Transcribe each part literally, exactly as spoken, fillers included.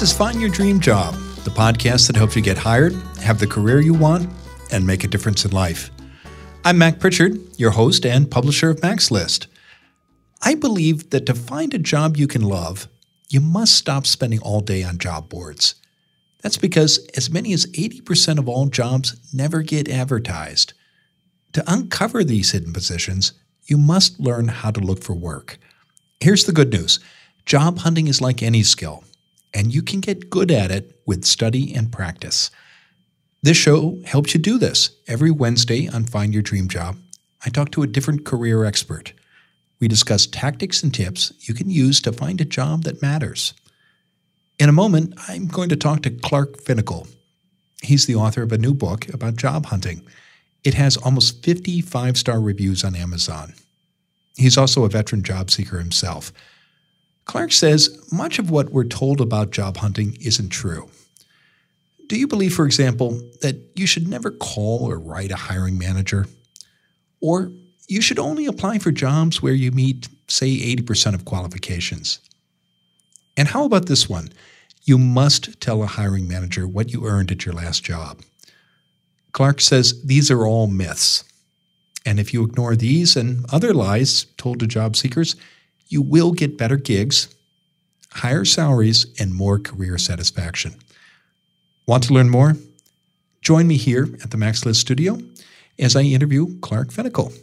This is Find Your Dream Job, the podcast that helps you get hired, have the career you want, and make a difference in life. I'm Mac Pritchard, your host and publisher of Mac's List. I believe that to find a job you can love, you must stop spending all day on job boards. That's because as many as eighty percent of all jobs never get advertised. To uncover these hidden positions, you must learn how to look for work. Here's the good news. Job hunting is like any skill, and you can get good at it with study and practice. This show helps you do this. Every Wednesday on Find Your Dream Job, I talk to a different career expert. We discuss tactics and tips you can use to find a job that matters. In a moment, I'm going to talk to Clark Finkel. He's the author of a new book about job hunting. It has almost fifty five-star reviews on Amazon. He's also a veteran job seeker himself. Clark says much of what we're told about job hunting isn't true. Do you believe, for example, that you should never call or write a hiring manager? Or you should only apply for jobs where you meet, say, eighty percent of qualifications? And how about this one? You must tell a hiring manager what you earned at your last job. Clark says these are all myths. And if you ignore these and other lies told to job seekers, you will get better gigs, higher salaries, and more career satisfaction. Want to learn more? Join me here at the Mac's List studio as I interview Clark Finkel.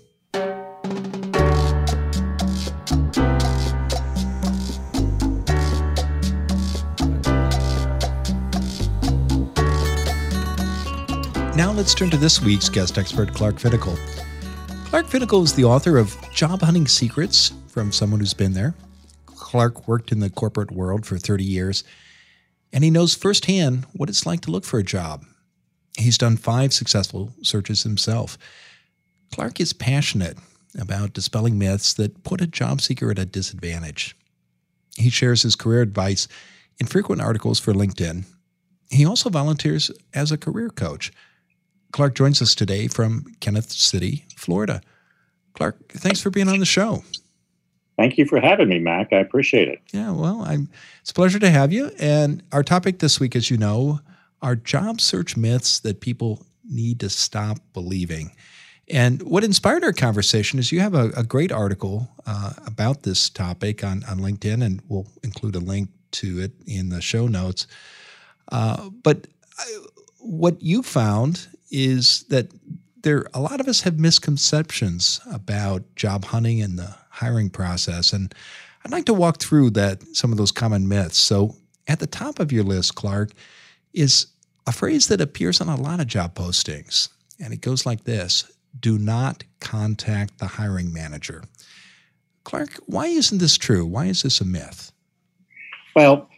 Now let's turn to this week's guest expert, Clark Finkel. Clark Finkel is the author of Job Hunting Secrets from Someone Who's Been There. Clark worked in the corporate world for thirty years, and he knows firsthand what it's like to look for a job. He's done five successful searches himself. Clark is passionate about dispelling myths that put a job seeker at a disadvantage. He shares his career advice in frequent articles for LinkedIn. He also volunteers as a career coach. Clark joins us today from Kenneth City, Florida. Clark, thanks for being on the show. Thank you for having me, Mac. I appreciate it. Yeah, well, I'm, it's a pleasure to have you. And our topic this week, as you know, are job search myths that people need to stop believing. And what inspired our conversation is you have a, a great article uh, about this topic on, on LinkedIn, and we'll include a link to it in the show notes. Uh, but I, what you found is that there a lot of us have misconceptions about job hunting and the hiring process. And I'd like to walk through that some of those common myths. So at the top of your list, Clark, is a phrase that appears on a lot of job postings. And it goes like this: do not contact the hiring manager. Clark, why isn't this true? Why is this a myth? Well,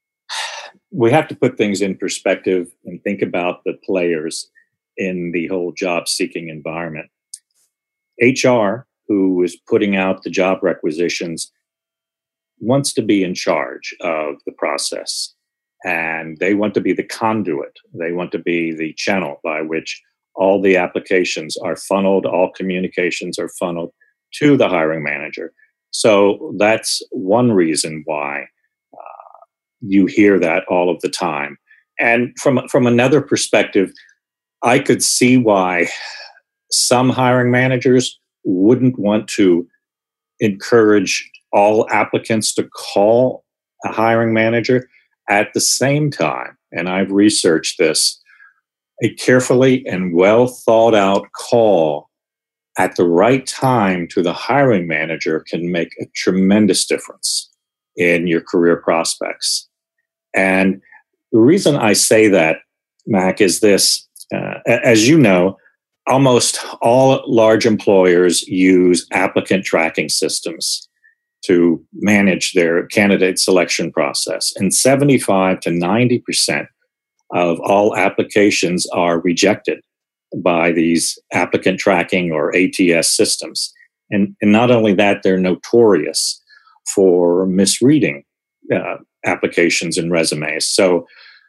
we have to put things in perspective and think about the players in the whole job-seeking environment. H R, who is putting out the job requisitions, wants to be in charge of the process, and they want to be the conduit. They want to be the channel by which all the applications are funneled, all communications are funneled to the hiring manager. So that's one reason why uh, you hear that all of the time. And from, from another perspective, I could see why some hiring managers wouldn't want to encourage all applicants to call a hiring manager. At the same time, and I've researched this, a carefully and well thought out call at the right time to the hiring manager can make a tremendous difference in your career prospects. And the reason I say that, Mac, is this. Uh, as you know, almost all large employers use applicant tracking systems to manage their candidate selection process. And seventy-five to ninety percent of all applications are rejected by these applicant tracking or A T S systems. And, and not only that, they're notorious for misreading uh, applications and resumes. So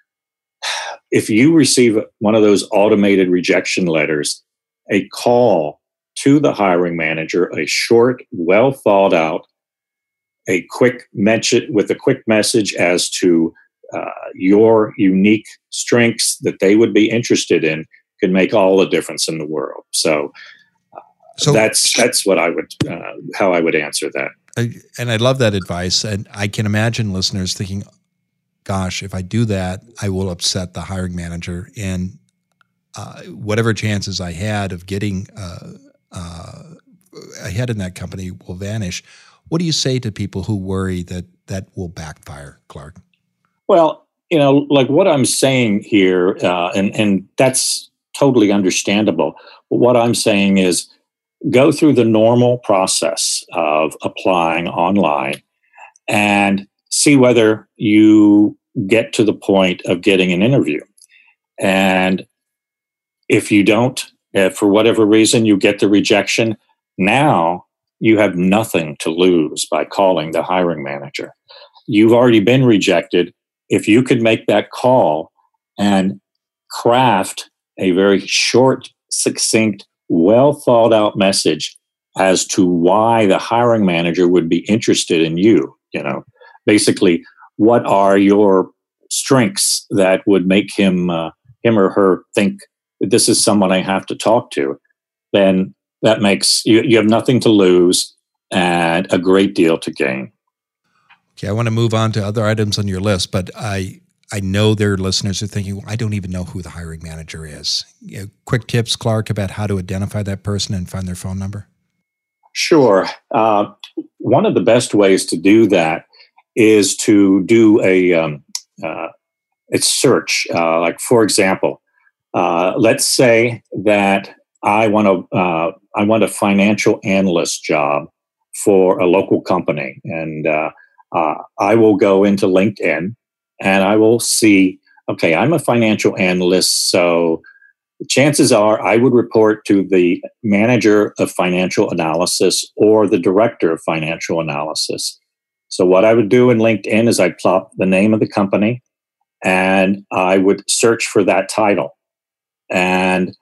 if you receive one of those automated rejection letters, a call to the hiring manager, a short, well thought out, a quick message with a quick message as to uh, your unique strengths that they would be interested in could make all the difference in the world. So, uh, so that's that's what I would uh, how I would answer that. I, and I love that advice. And I can imagine listeners thinking, "Gosh, if I do that, I will upset the hiring manager, and uh, whatever chances I had of getting uh, uh, ahead in that company will vanish." What do you say to people who worry that that will backfire, Clark? Well, you know, like what I'm saying here, uh, and, and that's totally understandable. But what I'm saying is go through the normal process of applying online and see whether you get to the point of getting an interview. And if you don't, if for whatever reason you get the rejection, now you have nothing to lose by calling the hiring manager. You've already been rejected. If you could make that call and craft a very short, succinct, well thought out message as to why the hiring manager would be interested in you, you know, basically, what are your strengths that would make him, uh, him or her think that this is someone I have to talk to, then that makes you, you have nothing to lose and a great deal to gain. Okay, I want to move on to other items on your list, but I I know there are listeners who are thinking, well, I don't even know who the hiring manager is. You know, quick tips, Clark, about how to identify that person and find their phone number? Sure. Uh, one of the best ways to do that is to do a, um, uh, a search. Uh, like, for example, uh, let's say that I want a uh, I want a financial analyst job for a local company, and uh, uh, I will go into LinkedIn and I will see, okay, I'm a financial analyst, so chances are I would report to the manager of financial analysis or the director of financial analysis. So what I would do in LinkedIn is I'd plop the name of the company and I would search for that title, and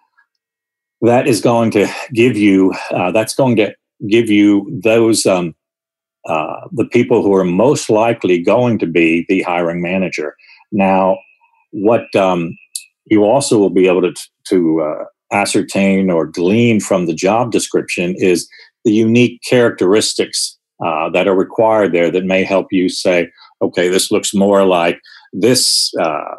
that is going to give you, uh, that's going to give you those, um, uh, the people who are most likely going to be the hiring manager. Now, what um, you also will be able to, to uh, ascertain or glean from the job description is the unique characteristics uh, that are required there that may help you say, okay, this looks more like this uh,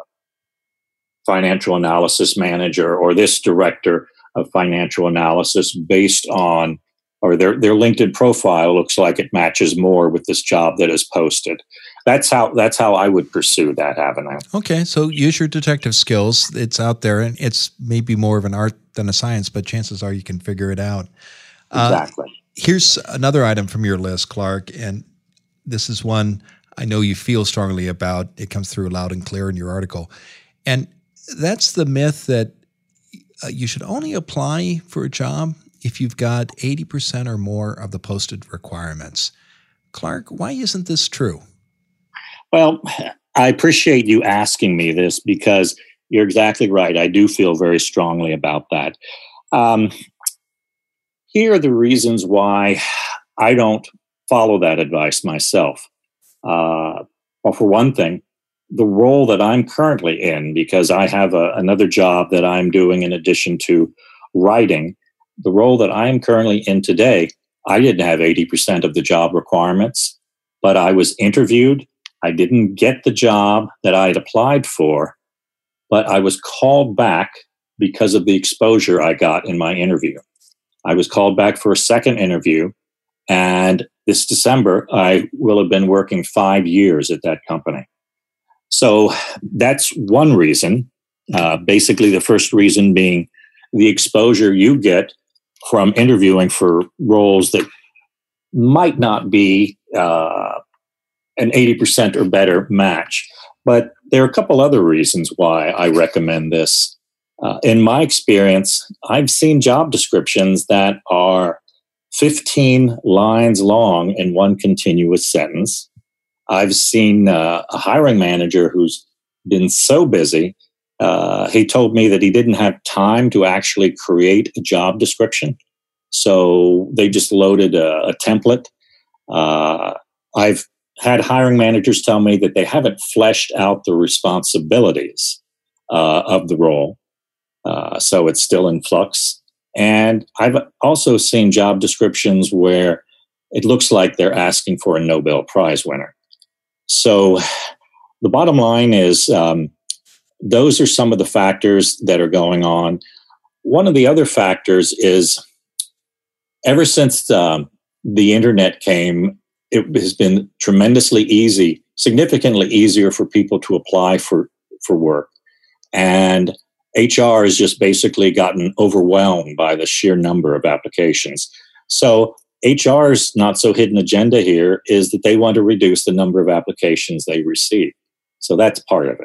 financial analysis manager or this director of financial analysis based on, or their, their LinkedIn profile looks like it matches more with this job that is posted. That's how that's how I would pursue that avenue. Okay, so use your detective skills. It's out there, and it's maybe more of an art than a science, but chances are you can figure it out. Exactly. Uh, here's another item from your list, Clark, and this is one I know you feel strongly about. It comes through loud and clear in your article. And that's the myth that Uh, you should only apply for a job if you've got eighty percent or more of the posted requirements. Clark, why isn't this true? Well, I appreciate you asking me this because you're exactly right. I do feel very strongly about that. Um, here are the reasons why I don't follow that advice myself. Uh, well, for one thing, the role that I'm currently in, because I have a, another job that I'm doing in addition to writing, the role that I'm currently in today, I didn't have eighty percent of the job requirements, but I was interviewed. I didn't get the job that I had applied for, but I was called back because of the exposure I got in my interview. I was called back for a second interview, and this December, I will have been working five years at that company. So that's one reason, uh, basically the first reason being the exposure you get from interviewing for roles that might not be uh, an eighty percent or better match. But there are a couple other reasons why I recommend this. Uh, in my experience, I've seen job descriptions that are fifteen lines long in one continuous sentence. I've seen uh, a hiring manager who's been so busy, uh, he told me that he didn't have time to actually create a job description. So they just loaded a, a template. Uh, I've had hiring managers tell me that they haven't fleshed out the responsibilities uh, of the role. Uh, so it's still in flux. And I've also seen job descriptions where it looks like they're asking for a Nobel Prize winner. So the bottom line is um, those are some of the factors that are going on. One of the other factors is ever since um, the internet came, it has been tremendously easy, significantly easier for people to apply for, for work. And H R has just basically gotten overwhelmed by the sheer number of applications. So H R's not so hidden agenda here is that they want to reduce the number of applications they receive. So that's part of it.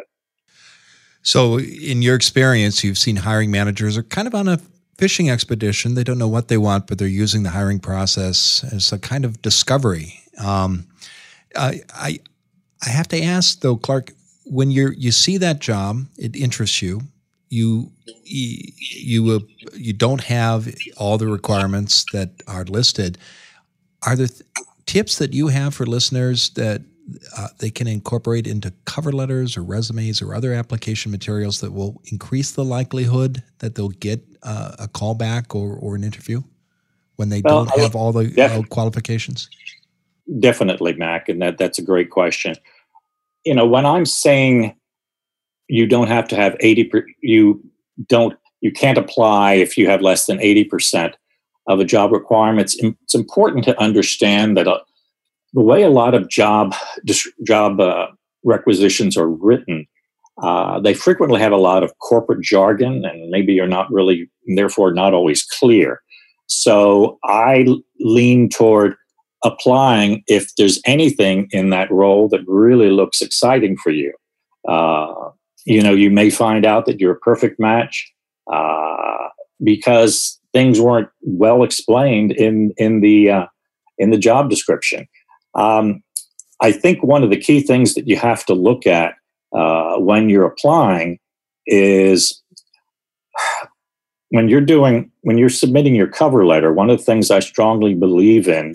So in your experience, you've seen hiring managers are kind of on a fishing expedition. They don't know what they want, but they're using the hiring process as a kind of discovery. Um, I, I I have to ask though, Clark, when you're you see that job, it interests you. You you you, uh, you don't have all the requirements that are listed. Are there th- tips that you have for listeners that uh, they can incorporate into cover letters or resumes or other application materials that will increase the likelihood that they'll get uh, a callback or, or an interview when they well, don't have all the def- uh, qualifications? Definitely, Mac, and that that's a great question. You know, when I'm saying you don't have to have eighty per, you don't you can't apply if you have less than eighty percent of a job requirements. It's important to understand that uh, the way a lot of job job uh, requisitions are written, uh, they frequently have a lot of corporate jargon, and maybe you're not really, therefore, not always clear. So I lean toward applying if there's anything in that role that really looks exciting for you. Uh, you know, you may find out that you're a perfect match uh, because things weren't well explained in in the uh, in the job description. Um, I think one of the key things that you have to look at uh, when you're applying is when you're doing when you're submitting your cover letter. One of the things I strongly believe in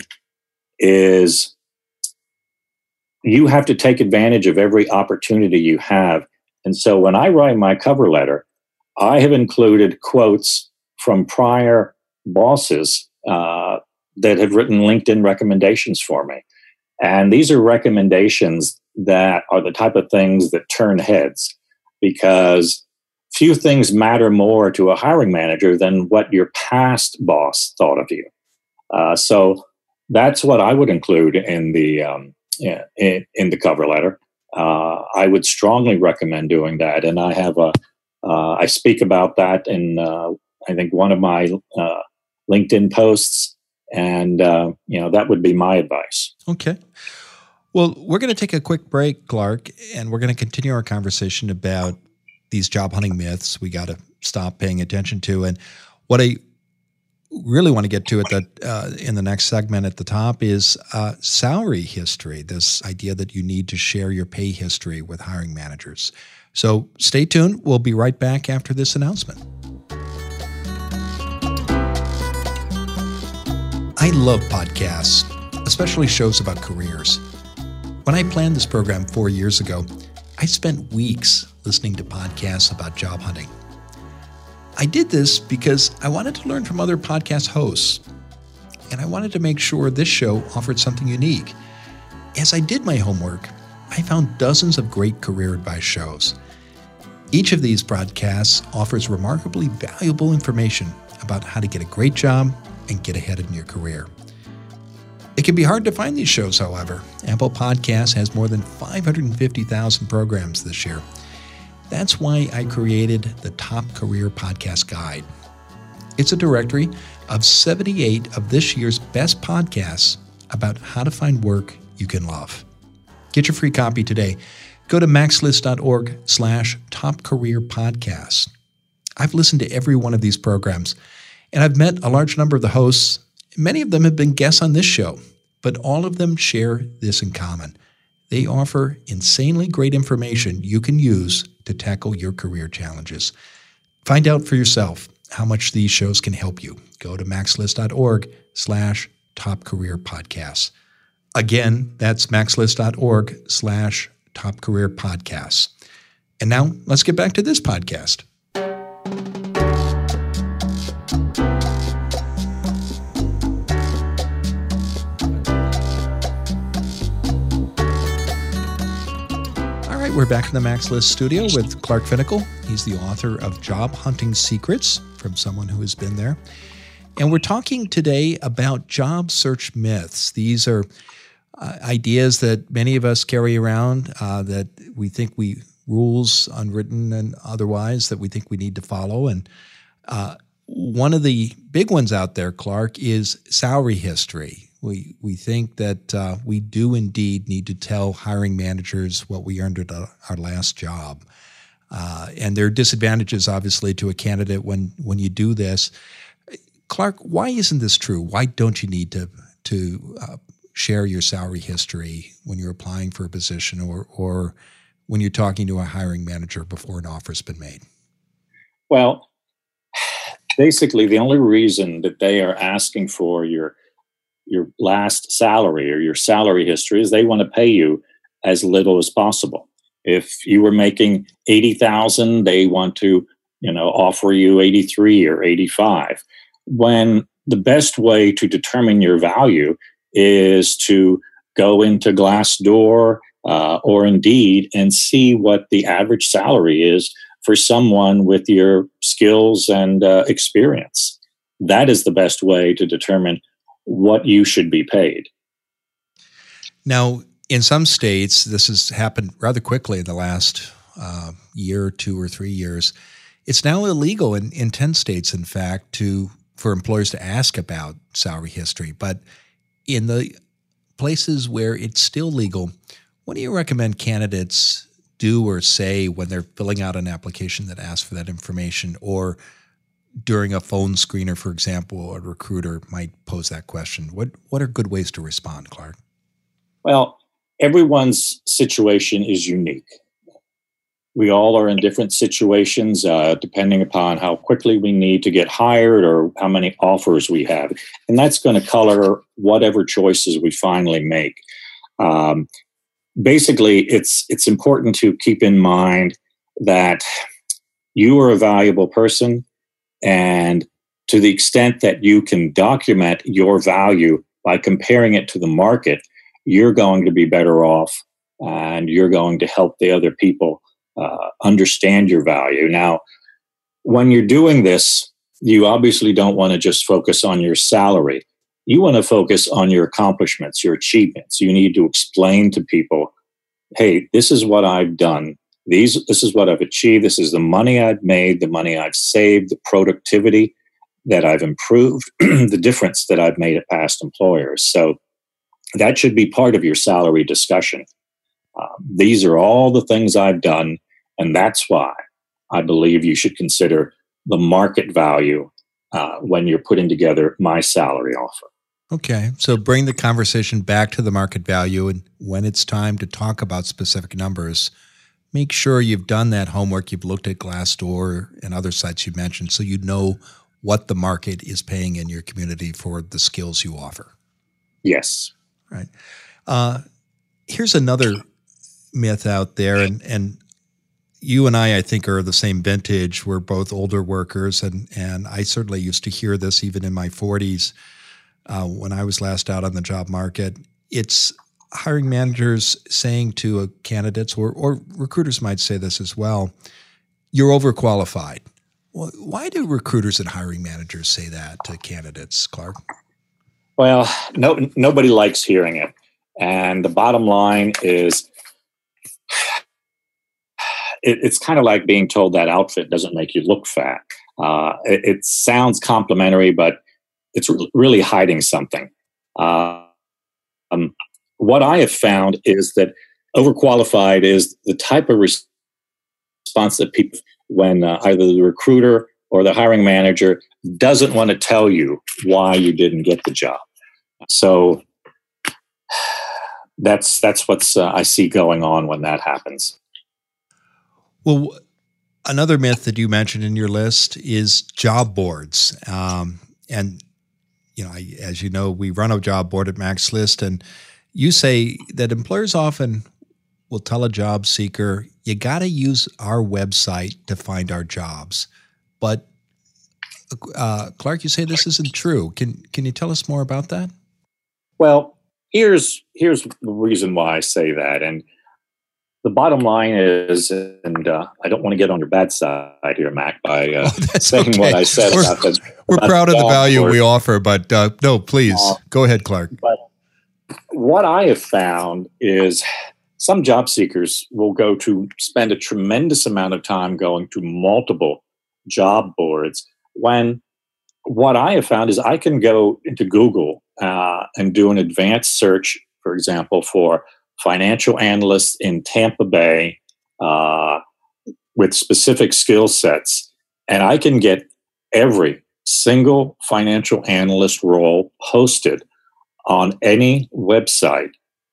is you have to take advantage of every opportunity you have. And so when I write my cover letter, I have included quotes from prior bosses uh, that have written LinkedIn recommendations for me. And these are recommendations that are the type of things that turn heads, because few things matter more to a hiring manager than what your past boss thought of you. Uh, so that's what I would include in the um, in, in the cover letter. Uh, I would strongly recommend doing that, and I have a uh, I speak about that in uh, I think one of my uh, LinkedIn posts, and uh, you know that would be my advice. Okay. Well, we're going to take a quick break, Clark, and we're going to continue our conversation about these job hunting myths we got to stop paying attention to, and what I really want to get to at the uh, in the next segment at the top is uh, salary history, this idea that you need to share your pay history with hiring managers. So stay tuned. We'll be right back after this announcement. I love podcasts, especially shows about careers. When I planned this program four years ago, I spent weeks listening to podcasts about job hunting. I did this because I wanted to learn from other podcast hosts, and I wanted to make sure this show offered something unique. As I did my homework, I found dozens of great career advice shows. Each of these broadcasts offers remarkably valuable information about how to get a great job and get ahead in your career. It can be hard to find these shows, however. Apple Podcasts has more than five hundred fifty thousand programs this year. That's why I created the Top Career Podcast Guide. It's a directory of seventy-eight of this year's best podcasts about how to find work you can love. Get your free copy today. Go to maxlist.org slash top career podcasts. I've listened to every one of these programs, and I've met a large number of the hosts. Many of them have been guests on this show, but all of them share this in common. They offer insanely great information you can use to tackle your career challenges. Find out for yourself how much these shows can help you. Go to maxlist.org slash top career podcasts. Again, that's maxlist.org slash top career podcasts. And now let's get back to this podcast. All right, we're back in the Max List studio with Clark Finkel. He's the author of Job Hunting Secrets, from someone who has been there. And we're talking today about job search myths. These are uh, ideas that many of us carry around uh, that we think we rules, unwritten and otherwise, that we think we need to follow. And uh, one of the big ones out there, Clark, is salary history. We we think that uh, we do indeed need to tell hiring managers what we earned at our last job. Uh, and there are disadvantages, obviously, to a candidate when when you do this. Clark, why isn't this true? Why don't you need to to uh, share your salary history when you're applying for a position or or when you're talking to a hiring manager before an offer's been made? Well, basically, the only reason that they are asking for your your last salary or your salary history is they want to pay you as little as possible. If you were making eighty thousand, they want to, you know, offer you eighty-three or eighty-five. When the best way to determine your value is to go into Glassdoor uh, or Indeed and see what the average salary is for someone with your skills and uh, experience. That is the best way to determine what you should be paid. Now, in some states, this has happened rather quickly in the last uh, year, two or three years. It's now illegal in, in ten states, in fact, to for employers to ask about salary history. But in the places where it's still legal, what do you recommend candidates do or say when they're filling out an application that asks for that information, or during a phone screener, for example, a recruiter might pose that question? What what are good ways to respond, Clark? Well, everyone's situation is unique. We all are in different situations, uh, depending upon how quickly we need to get hired or how many offers we have. And that's going to color whatever choices we finally make. Um, basically, it's it's important to keep in mind that you are a valuable person, and to the extent that you can document your value by comparing it to the market, you're going to be better off, and you're going to help the other people uh, understand your value. Now, when you're doing this, you obviously don't want to just focus on your salary. You want to focus on your accomplishments, your achievements. You need to explain to people, hey, this is what I've done. These, this is what I've achieved. This is the money I've made, the money I've saved, the productivity that I've improved, the difference that I've made at past employers. So that should be part of your salary discussion. Uh, these are all the things I've done, and that's why I believe you should consider the market value uh, when you're putting together my salary offer. Okay, so bring the conversation back to the market value, and when it's time to talk about specific numbers, make sure you've done that homework. You've looked at Glassdoor and other sites you mentioned, so you know what the market is paying in your community for the skills you offer. Yes. Right. Uh, here's another myth out there, and, and you and I, I think, are the same vintage. We're both older workers, and, and I certainly used to hear this even in my forties uh, when I was last out on the job market. It's hiring managers saying to a candidates, or, or recruiters might say this as well, you're overqualified. Well, why do recruiters and hiring managers say that to candidates, Clark? Well, no, nobody likes hearing it. And the bottom line is it, it's kind of like being told that outfit doesn't make you look fat. Uh, it, it sounds complimentary, but it's re- really hiding something. Uh, um, what I have found is that overqualified is the type of res- response that people, when uh, either the recruiter or the hiring manager doesn't want to tell you why you didn't get the job. So that's that's what's uh, I see going on when that happens. Well, another myth that you mentioned in your list is job boards. Um, and, you know, I, as you know, we run a job board at Max List, and You say that employers often will tell a job seeker, you got to use our website to find our jobs. But uh, Clark, you say this isn't true. Can can you tell us more about that? Well, here's here's the reason why I say that. And the bottom line is, and uh, I don't want to get on your bad side here, Mac, by uh, oh, saying okay. what I said we're, about the We're about proud the of the value board. we offer, but uh, no, please, Uh, go ahead, Clark. But what I have found is some job seekers will go to spend a tremendous amount of time going to multiple job boards when what I have found is I can go into Google uh, and do an advanced search, for example, for financial analysts in Tampa Bay uh, with specific skill sets, and I can get every single financial analyst role posted on any website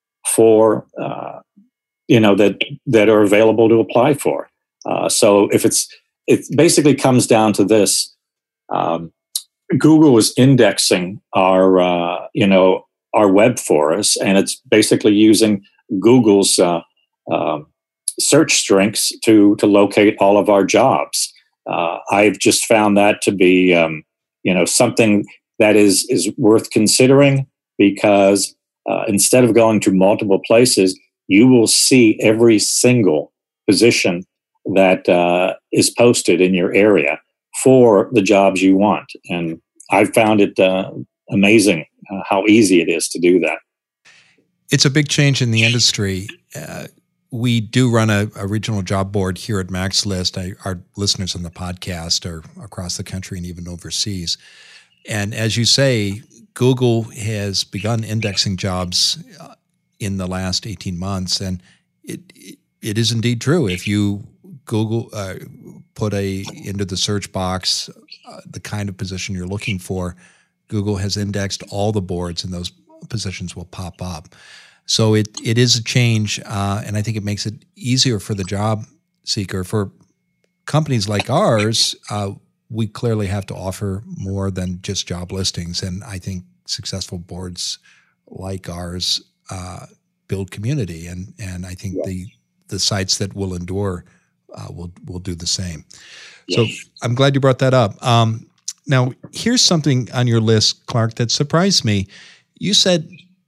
for uh, you know that that are available to apply for. Uh, so if it's it basically comes down to this. Um, Google is indexing our, uh, you know, our web for us, and it's basically using Google's uh, uh, search strengths to to locate all of our jobs. Uh, I've just found that to be, um, you know, something that is is worth considering because uh, instead of going to multiple places, you will see every single position that uh, is posted in your area for the jobs you want. And I've found it uh, amazing uh, how easy it is to do that. It's a big change in the industry. Uh, we do run a, a regional job board here at Max List. I, our listeners on the podcast are across the country and even overseas. And as you say, Google has begun indexing jobs uh, in the last eighteen months. And it, it, it is indeed true. If you Google uh, put a into the search box uh, the kind of position you're looking for, Google has indexed all the boards, and those positions will pop up. So it it is a change, uh, and I think it makes it easier for the job seeker. For companies like ours, uh, we clearly have to offer more than just job listings, and I think successful boards like ours uh, build community, and and I think yeah. the the sites that will endure Uh, we'll we'll do the same. Yes. So I'm glad you brought that up. Um, now, here's something on your list, Clark, that surprised me. You said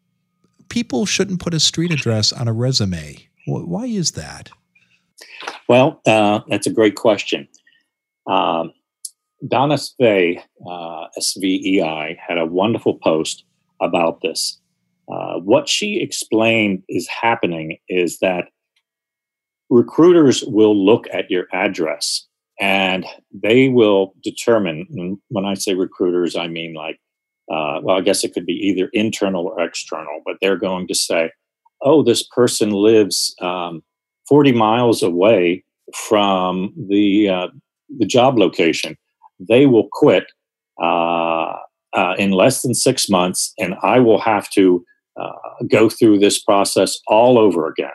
people shouldn't put a street address on a resume. Why is that? Well, uh, that's a great question. Um, Donna Svei, uh, S V E I, had a wonderful post about this. Uh, what she explained is happening is that recruiters will look at your address and they will determine, when I say recruiters, I mean like, uh, well, I guess it could be either internal or external, but they're going to say, oh, this person lives um, forty miles away from the, uh, the job location. They will quit uh, uh, in less than six months, and I will have to uh, go through this process all over again.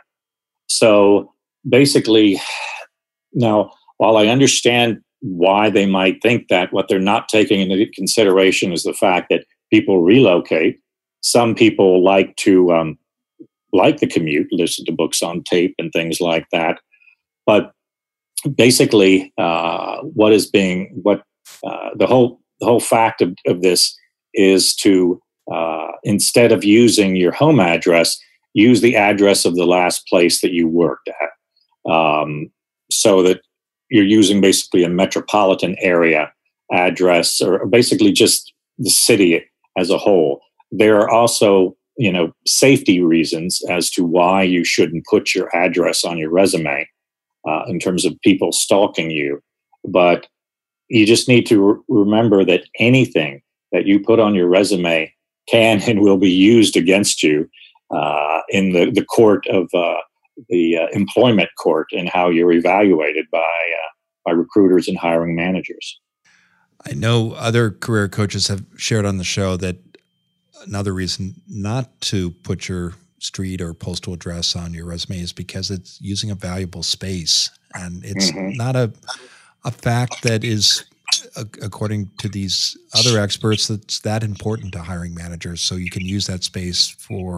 So basically, now, while I understand why they might think that, what they're not taking into consideration is the fact that people relocate. Some people like to um, like the commute, listen to books on tape and things like that. But basically, uh, what is being what uh, the whole the whole fact of, of this is to uh, instead of using your home address, use the address of the last place that you worked at. Um, so that you're using basically a metropolitan area address, or basically just the city as a whole. There are also, you know, safety reasons as to why you shouldn't put your address on your resume uh, in terms of people stalking you. But you just need to re- remember that anything that you put on your resume can and will be used against you uh, in the, the court of uh, the uh, employment court, and how you're evaluated by uh, by recruiters and hiring managers. I know other career coaches have shared on the show that another reason not to put your street or postal address on your resume is because it's using a valuable space, and it's mm-hmm. not a a fact that is, according to these other experts, that's that important to hiring managers. So you can use that space for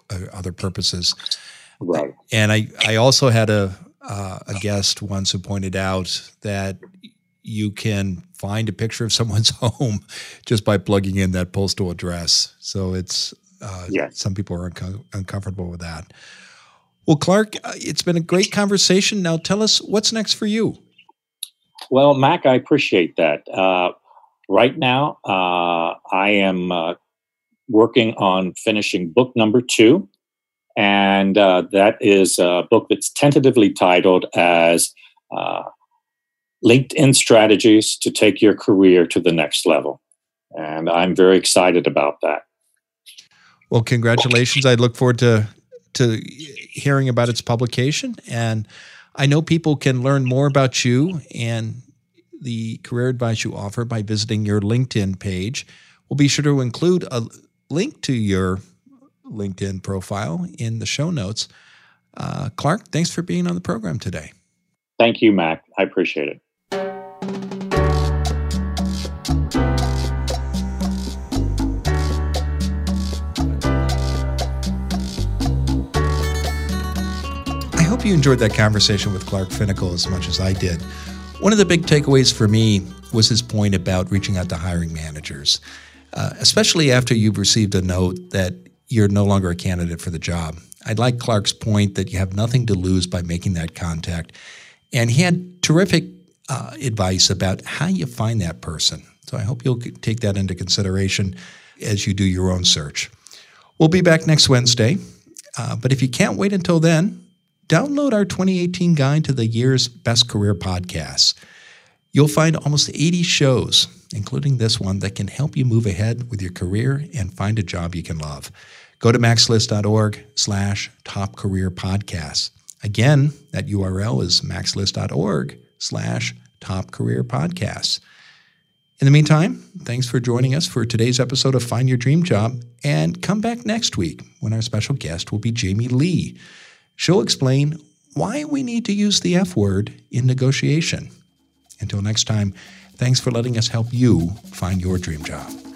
uh, other purposes. Right. And I, I also had a uh, a guest once who pointed out that you can find a picture of someone's home just by plugging in that postal address. So it's uh, yes. some people are unco- uncomfortable with that. Well, Clark, uh, it's been a great conversation. Now tell us what's next for you. Well, Mac, I appreciate that. Uh, right now, uh, I am uh, working on finishing book number two. And uh, that is a book that's tentatively titled as uh, LinkedIn Strategies to Take Your Career to the Next Level. And I'm very excited about that. Well, congratulations. I look forward to to hearing about its publication. And I know people can learn more about you and the career advice you offer by visiting your LinkedIn page. We'll be sure to include a link to your LinkedIn profile in the show notes. Uh, Clark, thanks for being on the program today. Thank you, Mac. I appreciate it. I hope you enjoyed that conversation with Clark Finkel as much as I did. One of the big takeaways for me was his point about reaching out to hiring managers, uh, especially after you've received a note that you're no longer a candidate for the job. I like Clark's point that you have nothing to lose by making that contact. And he had terrific uh, advice about how you find that person. So I hope you'll take that into consideration as you do your own search. We'll be back next Wednesday. Uh, but if you can't wait until then, download our twenty eighteen guide to the year's best career podcasts. You'll find almost eighty shows, including this one, that can help you move ahead with your career and find a job you can love. Go to maxlist.org slash top career podcasts. Again, that U R L is maxlist.org slash top career podcasts. In the meantime, thanks for joining us for today's episode of Find Your Dream Job, and come back next week when our special guest will be Jamie Lee. She'll explain why we need to use the F word in negotiation. Until next time, thanks for letting us help you find your dream job.